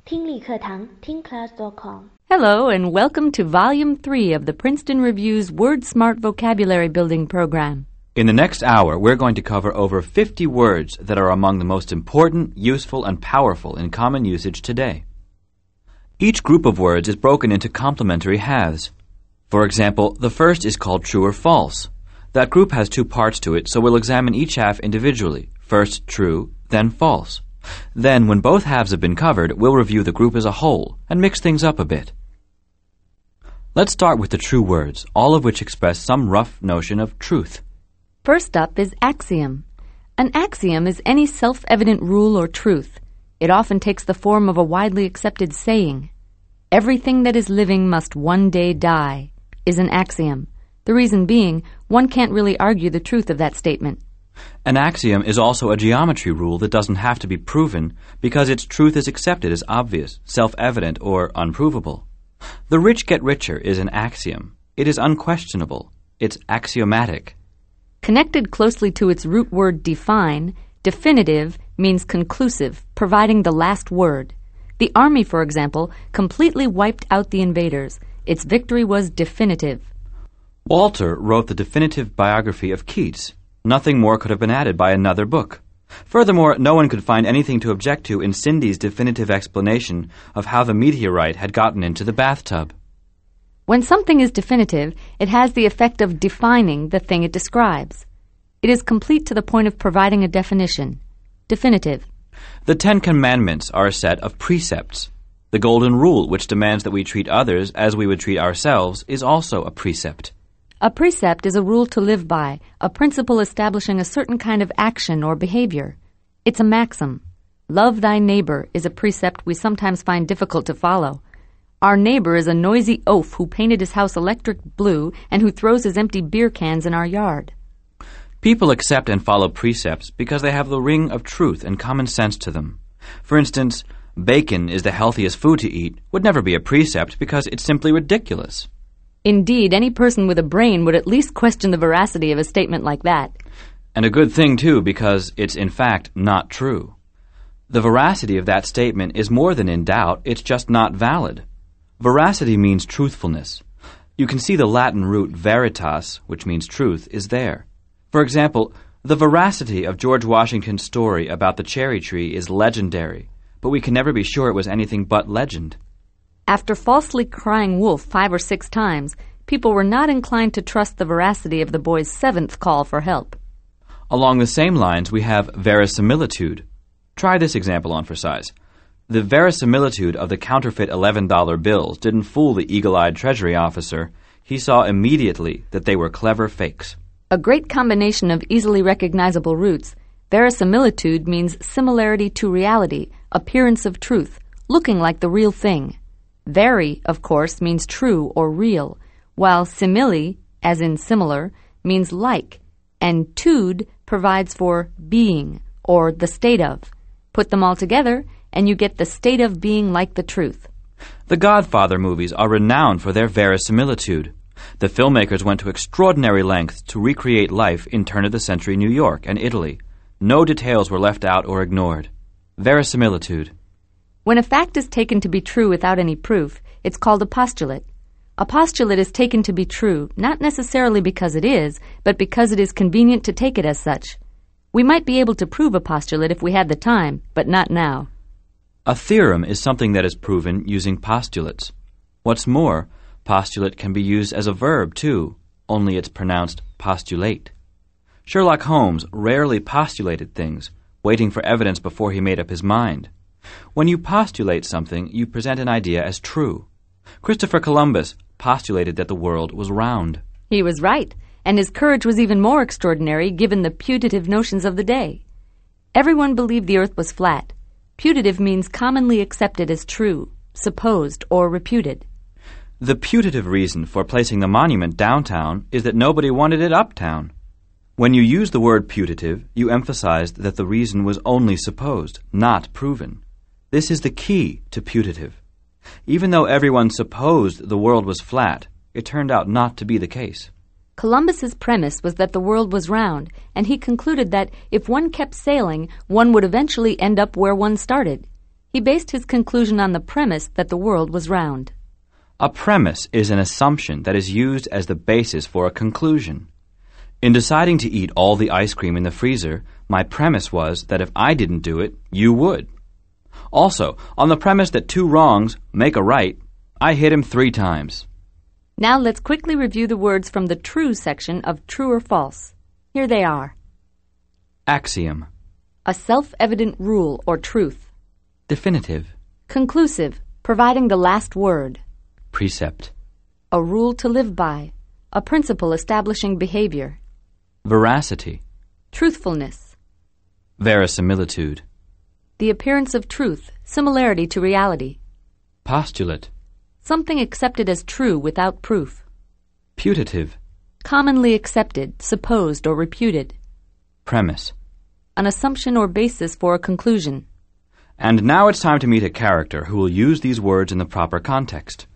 听力课堂听class.com Hello and welcome to Volume 3 of the Princeton Review's Word Smart Vocabulary Building Program. In the next hour, we're going to cover over 50 words that are among the most important, useful, and powerful in common usage today. Each group of words is broken into complementary halves. For example, the first is called true or false. That group has two parts to it, so we'll examine each half individually. First true, then false. Then, when both halves have been covered, we'll review the group as a whole and mix things up a bit. Let's start with the true words, all of which express some rough notion of truth. First up is axiom. An axiom is any self-evident rule or truth. It often takes the form of a widely accepted saying. Everything that is living must one day die is an axiom. The reason being, one can't really argue the truth of that statement. An axiom is also a geometry rule that doesn't have to be proven because its truth is accepted as obvious, self-evident, or unprovable. The rich get richer is an axiom. It is unquestionable. It's axiomatic. Connected closely to its root word define, definitive means conclusive, providing the last word. The army, for example, completely wiped out the invaders. Its victory was definitive. Walter wrote the definitive biography of Keats. Nothing more could have been added by another book. Furthermore, no one could find anything to object to in Cindy's definitive explanation of how the meteorite had gotten into the bathtub. When something is definitive, it has the effect of defining the thing it describes. It is complete to the point of providing a definition. Definitive. The Ten Commandments are a set of precepts. The Golden Rule, which demands that we treat others as we would treat ourselves, is also a precept. A precept is a rule to live by, a principle establishing a certain kind of action or behavior. It's a maxim. Love thy neighbor is a precept we sometimes find difficult to follow. Our neighbor is a noisy oaf who painted his house electric blue and who throws his empty beer cans in our yard. People accept and follow precepts because they have the ring of truth and common sense to them. For instance, bacon is the healthiest food to eat would never be a precept because it's simply ridiculous. Indeed, any person with a brain would at least question the veracity of a statement like that. And a good thing, too, because it's in fact not true. The veracity of that statement is more than in doubt, it's just not valid. Veracity means truthfulness. You can see the Latin root veritas, which means truth, is there. For example, the veracity of George Washington's story about the cherry tree is legendary, but we can never be sure it was anything but legend. After falsely crying wolf 5 or 6 times, people were not inclined to trust the veracity of the boy's 7th call for help. Along the same lines, we have verisimilitude. Try this example on for size. The verisimilitude of the counterfeit $11 bills didn't fool the eagle-eyed Treasury officer. He saw immediately that they were clever fakes. A great combination of easily recognizable roots, verisimilitude means similarity to reality, appearance of truth, looking like the real thing. Veri, of course, means true or real, while simile, as in similar, means like, and tude provides for being, or the state of. Put them all together, and you get the state of being like the truth. The Godfather movies are renowned for their verisimilitude. The filmmakers went to extraordinary lengths to recreate life in turn-of-the-century New York and Italy. No details were left out or ignored. Verisimilitude. When a fact is taken to be true without any proof, it's called a postulate. A postulate is taken to be true, not necessarily because it is, but because it is convenient to take it as such. We might be able to prove a postulate if we had the time, but not now. A theorem is something that is proven using postulates. What's more, postulate can be used as a verb, too, only it's pronounced postulate. Sherlock Holmes rarely postulated things, waiting for evidence before he made up his mind. When you postulate something, you present an idea as true. Christopher Columbus postulated that the world was round. He was right, and his courage was even more extraordinary given the putative notions of the day. Everyone believed the earth was flat. Putative means commonly accepted as true, supposed, or reputed. The putative reason for placing the monument downtown is that nobody wanted it uptown. When you use the word putative, you emphasized that the reason was only supposed, not proven. This is the key to putative. Even though everyone supposed the world was flat, it turned out not to be the case. Columbus's premise was that the world was round, and he concluded that if one kept sailing, one would eventually end up where one started. He based his conclusion on the premise that the world was round. A premise is an assumption that is used as the basis for a conclusion. In deciding to eat all the ice cream in the freezer, my premise was that if I didn't do it, you would. Also, on the premise that 2 wrongs make a right, I hit him 3 times. Now let's quickly review the words from the true section of True or False. Here they are. Axiom. A self-evident rule or truth. Definitive. Conclusive, providing the last word. Precept. A rule to live by. A principle establishing behavior. Veracity. Truthfulness. Verisimilitude. The appearance of truth, similarity to reality. Postulate. Something accepted as true without proof. Putative. Commonly accepted, supposed, or reputed. Premise. An assumption or basis for a conclusion. And now it's time to meet a character who will use these words in the proper context.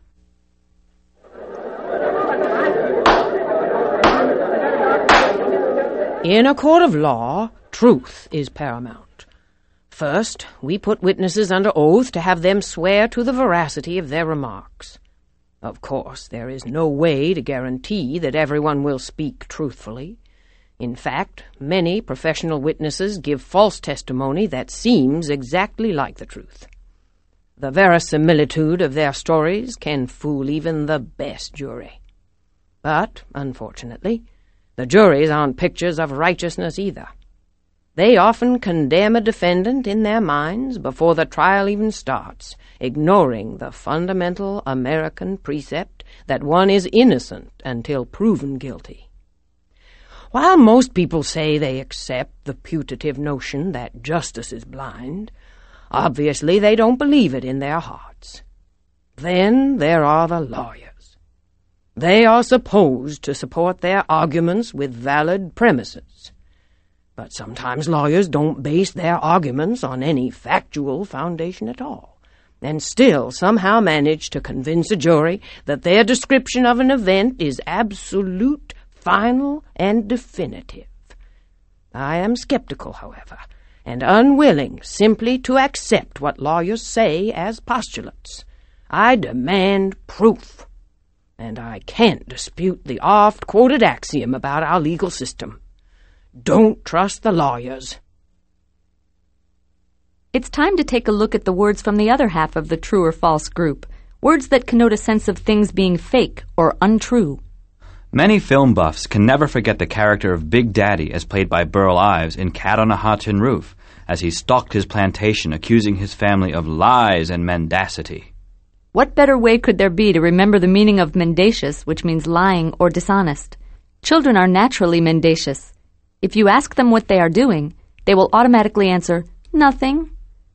In a court of law, truth is paramount. First, we put witnesses under oath to have them swear to the veracity of their remarks. Of course, there is no way to guarantee that everyone will speak truthfully. In fact, many professional witnesses give false testimony that seems exactly like the truth. The verisimilitude of their stories can fool even the best jury. But, unfortunately, the juries aren't pictures of righteousness either. They often condemn a defendant in their minds before the trial even starts, ignoring the fundamental American precept that one is innocent until proven guilty. While most people say they accept the putative notion that justice is blind, obviously they don't believe it in their hearts. Then there are the lawyers. They are supposed to support their arguments with valid premises. But sometimes lawyers don't base their arguments on any factual foundation at all, and still somehow manage to convince a jury that their description of an event is absolute, final, and definitive. I am skeptical, however, and unwilling simply to accept what lawyers say as postulates. I demand proof, and I can't dispute the oft-quoted axiom about our legal system. Don't trust the lawyers. It's time to take a look at the words from the other half of the true or false group, words that connote a sense of things being fake or untrue. Many film buffs can never forget the character of Big Daddy as played by Burl Ives in Cat on a Hot Tin Roof, as he stalked his plantation accusing his family of lies and mendacity. What better way could there be to remember the meaning of mendacious, which means lying or dishonest? Children are naturally mendacious. If you ask them what they are doing, they will automatically answer, nothing.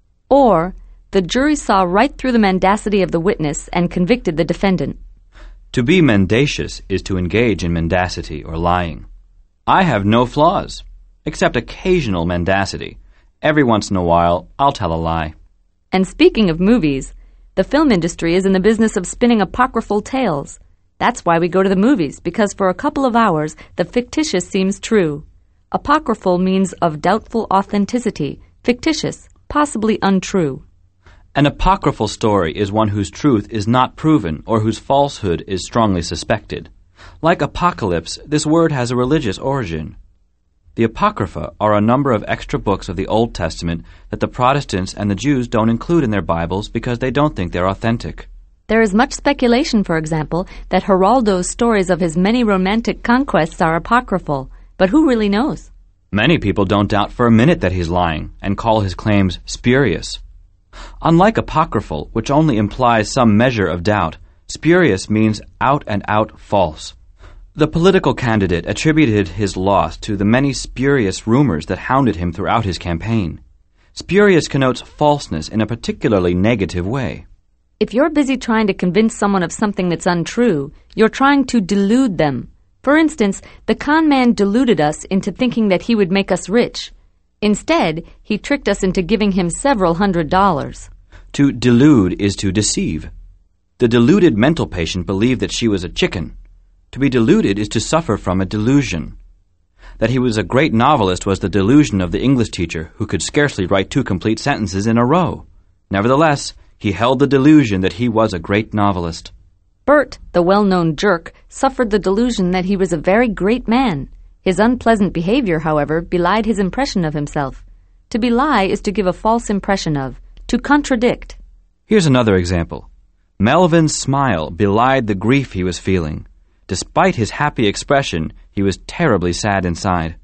Or, the jury saw right through the mendacity of the witness and convicted the defendant. To be mendacious is to engage in mendacity or lying. I have no flaws, except occasional mendacity. Every once in a while, I'll tell a lie. And speaking of movies, the film industry is in the business of spinning apocryphal tales. That's why we go to the movies, because for a couple of hours, the fictitious seems true. Apocryphal means of doubtful authenticity, fictitious, possibly untrue. An apocryphal story is one whose truth is not proven or whose falsehood is strongly suspected. Like apocalypse, this word has a religious origin. The Apocrypha are a number of extra books of the Old Testament that the Protestants and the Jews don't include in their Bibles because they don't think they're authentic. There is much speculation, for example, that Geraldo's stories of his many romantic conquests are apocryphal, but who really knows? Many people don't doubt for a minute that he's lying and call his claims spurious. Unlike apocryphal, which only implies some measure of doubt, spurious means out and out false. The political candidate attributed his loss to the many spurious rumors that hounded him throughout his campaign. Spurious connotes falseness in a particularly negative way. If you're busy trying to convince someone of something that's untrue, you're trying to delude them. For instance, the con man deluded us into thinking that he would make us rich. Instead, he tricked us into giving him several $100s. To delude is to deceive. The deluded mental patient believed that she was a chicken. To be deluded is to suffer from a delusion. That he was a great novelist was the delusion of the English teacher who could scarcely write 2 complete sentences in a row. Nevertheless, he held the delusion that he was a great novelist. Bert, the well-known jerk, suffered the delusion that he was a very great man. His unpleasant behavior, however, belied his impression of himself. To belie is to give a false impression of, to contradict. Here's another example. Melvin's smile belied the grief he was feeling. Despite his happy expression, he was terribly sad inside.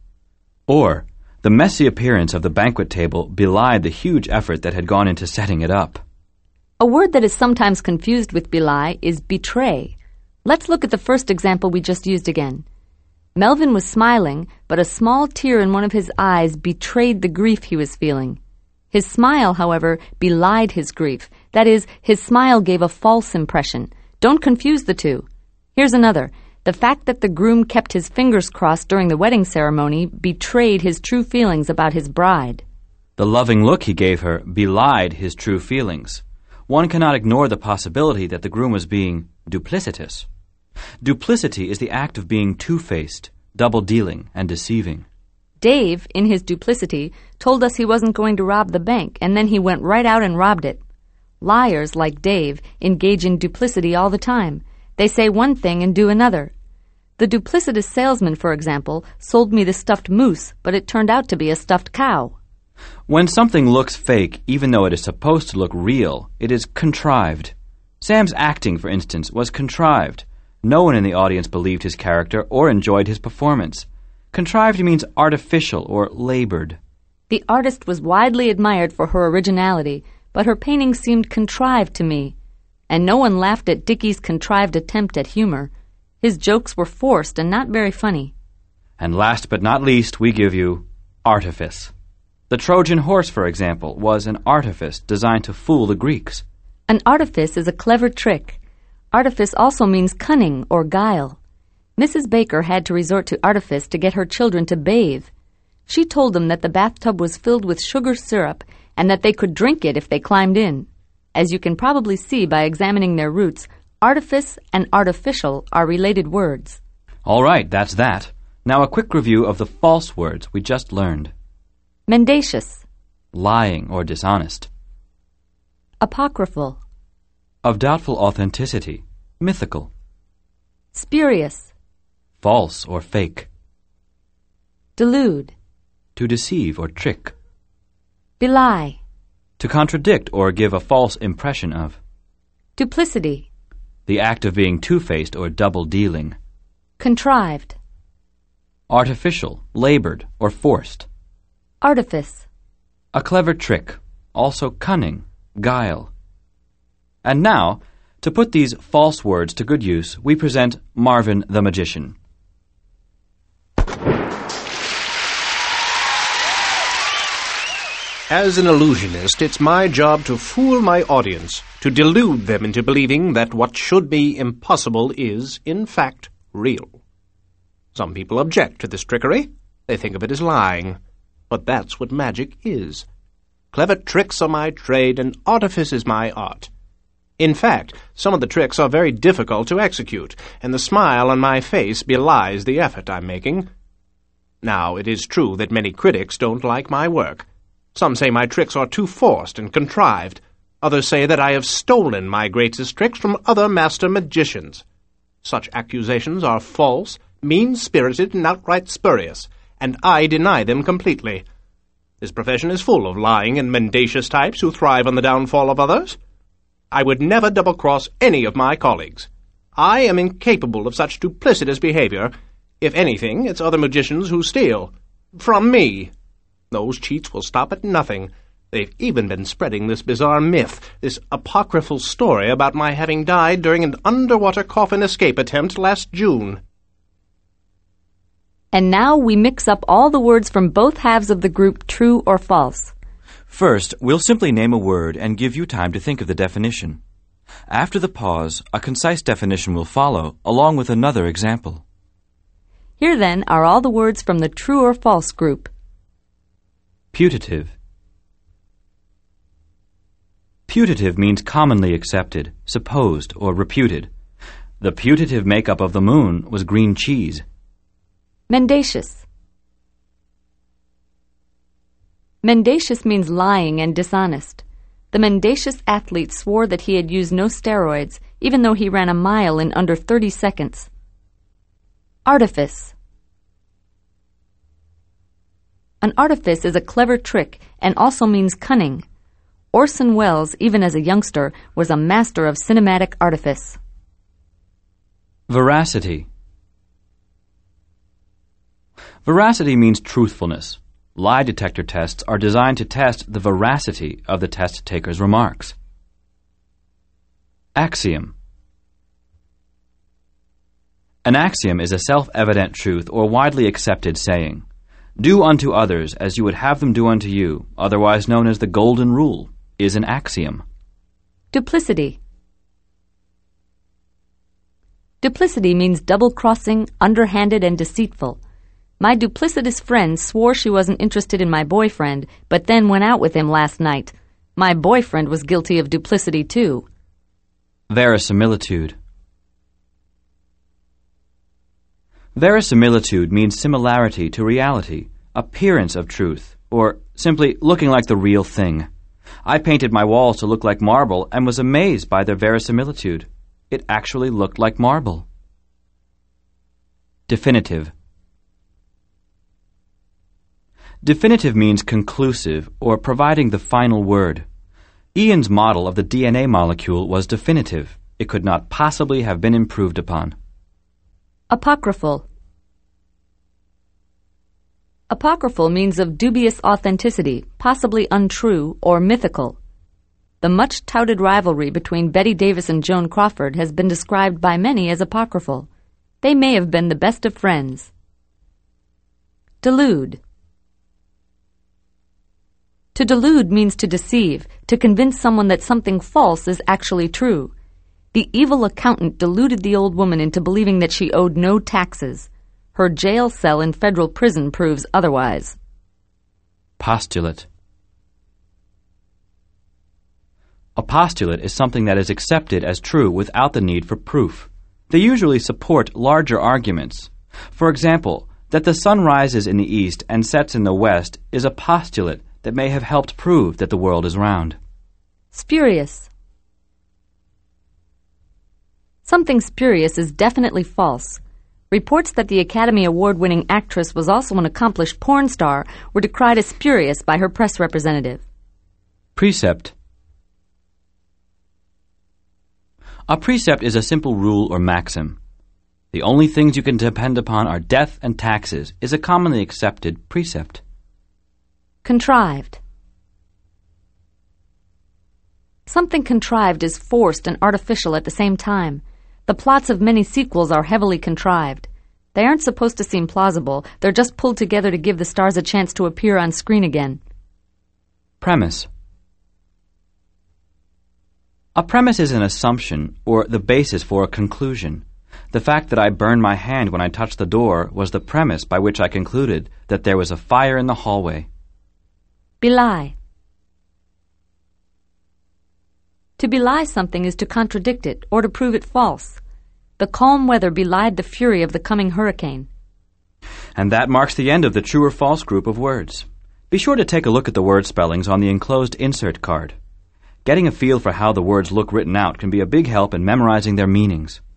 Or, the messy appearance of the banquet table belied the huge effort that had gone into setting it up. A word that is sometimes confused with belie is betray. Let's look at the first example we just used again. Melvin was smiling, but a small tear in one of his eyes betrayed the grief he was feeling. His smile, however, belied his grief. That is, his smile gave a false impression. Don't confuse the two. Here's another. The fact that the groom kept his fingers crossed during the wedding ceremony betrayed his true feelings about his bride. The loving look he gave her belied his true feelings. One cannot ignore the possibility that the groom was being duplicitous. Duplicity is the act of being two-faced, double-dealing, and deceiving. Dave, in his duplicity, told us he wasn't going to rob the bank, and then he went right out and robbed it. Liars, like Dave, engage in duplicity all the time. They say one thing and do another. The duplicitous salesman, for example, sold me the stuffed moose, but it turned out to be a stuffed cow. When something looks fake, even though it is supposed to look real, it is contrived. Sam's acting, for instance, was contrived. No one in the audience believed his character or enjoyed his performance. Contrived means artificial or labored. The artist was widely admired for her originality, but her painting seemed contrived to me. And no one laughed at Dickey's contrived attempt at humor. His jokes were forced and not very funny. And last but not least, we give you artifice. The Trojan horse, for example, was an artifice designed to fool the Greeks. An artifice is a clever trick. Artifice also means cunning or guile. Mrs. Baker had to resort to artifice to get her children to bathe. She told them that the bathtub was filled with sugar syrup and that they could drink it if they climbed in. As you can probably see by examining their roots, artifice and artificial are related words. All right, that's that. Now a quick review of the false words we just learned. Mendacious. Lying or dishonest. Apocryphal. Of doubtful authenticity. Mythical. Spurious. False or fake. Delude. To deceive or trick. Belie. To contradict or give a false impression of. Duplicity. The act of being two-faced or double-dealing. Contrived. Artificial, labored, or forced. Artifice. A clever trick, also cunning, guile. And now, to put these false words to good use, we present Marvin the Magician. As an illusionist, it's my job to fool my audience, to delude them into believing that what should be impossible is, in fact, real. Some people object to this trickery. They think of it as lying. But that's what magic is. Clever tricks are my trade, and artifice is my art. In fact, some of the tricks are very difficult to execute, and the smile on my face belies the effort I'm making. Now, it is true that many critics don't like my work. Some say my tricks are too forced and contrived. Others say that I have stolen my greatest tricks from other master magicians. Such accusations are false, mean-spirited, and outright spurious, and I deny them completely. This profession is full of lying and mendacious types who thrive on the downfall of others. I would never double-cross any of my colleagues. I am incapable of such duplicitous behavior. If anything, it's other magicians who steal. From me. Those cheats will stop at nothing. They've even been spreading this bizarre myth, this apocryphal story about my having died during an underwater coffin escape attempt last June. And now we mix up all the words from both halves of the group true or false. First, we'll simply name a word and give you time to think of the definition. After the pause, a concise definition will follow, along with another example. Here, then, are all the words from the true or false group. Putative. Putative means commonly accepted, supposed, or reputed. The putative makeup of the moon was green cheese. Mendacious. Mendacious means lying and dishonest. The mendacious athlete swore that he had used no steroids, even though he ran a mile in under 30 seconds. Artifice. An artifice is a clever trick and also means cunning. Orson Welles, even as a youngster, was a master of cinematic artifice. Veracity. Veracity means truthfulness. Lie detector tests are designed to test the veracity of the test taker's remarks. Axiom. An axiom is a self-evident truth or widely accepted saying. Do unto others as you would have them do unto you, otherwise known as the Golden Rule, is an axiom. Duplicity. Duplicity means double-crossing, underhanded, and deceitful. My duplicitous friend swore she wasn't interested in my boyfriend, but then went out with him last night. My boyfriend was guilty of duplicity, too. Verisimilitude. Verisimilitude means similarity to reality, appearance of truth, or simply looking like the real thing. I painted my walls to look like marble and was amazed by their verisimilitude. It actually looked like marble. Definitive. Definitive means conclusive or providing the final word. Ian's model of the DNA molecule was definitive. It could not possibly have been improved upon. Apocryphal. Apocryphal means of dubious authenticity, possibly untrue, or mythical. The much-touted rivalry between Betty Davis and Joan Crawford has been described by many as apocryphal. They may have been the best of friends. Delude. To delude means to deceive, to convince someone that something false is actually true. The evil accountant deluded the old woman into believing that she owed no taxes. Her jail cell in federal prison proves otherwise. Postulate. A postulate is something that is accepted as true without the need for proof. They usually support larger arguments. For example, that the sun rises in the east and sets in the west is a postulate that may have helped prove that the world is round. Spurious. Something spurious is definitely false. Reports that the Academy Award-winning actress was also an accomplished porn star were decried as spurious by her press representative. Precept. A precept is a simple rule or maxim. The only things you can depend upon are death and taxes is a commonly accepted precept. Contrived. Something contrived is forced and artificial at the same time. The plots of many sequels are heavily contrived. They aren't supposed to seem plausible. They're just pulled together to give the stars a chance to appear on screen again. Premise. A premise is an assumption or the basis for a conclusion. The fact that I burned my hand when I touched the door was the premise by which I concluded that there was a fire in the hallway. Belie. To belie something is to contradict it or to prove it false. The calm weather belied the fury of the coming hurricane. And that marks the end of the true or false group of words. Be sure to take a look at the word spellings on the enclosed insert card. Getting a feel for how the words look written out can be a big help in memorizing their meanings.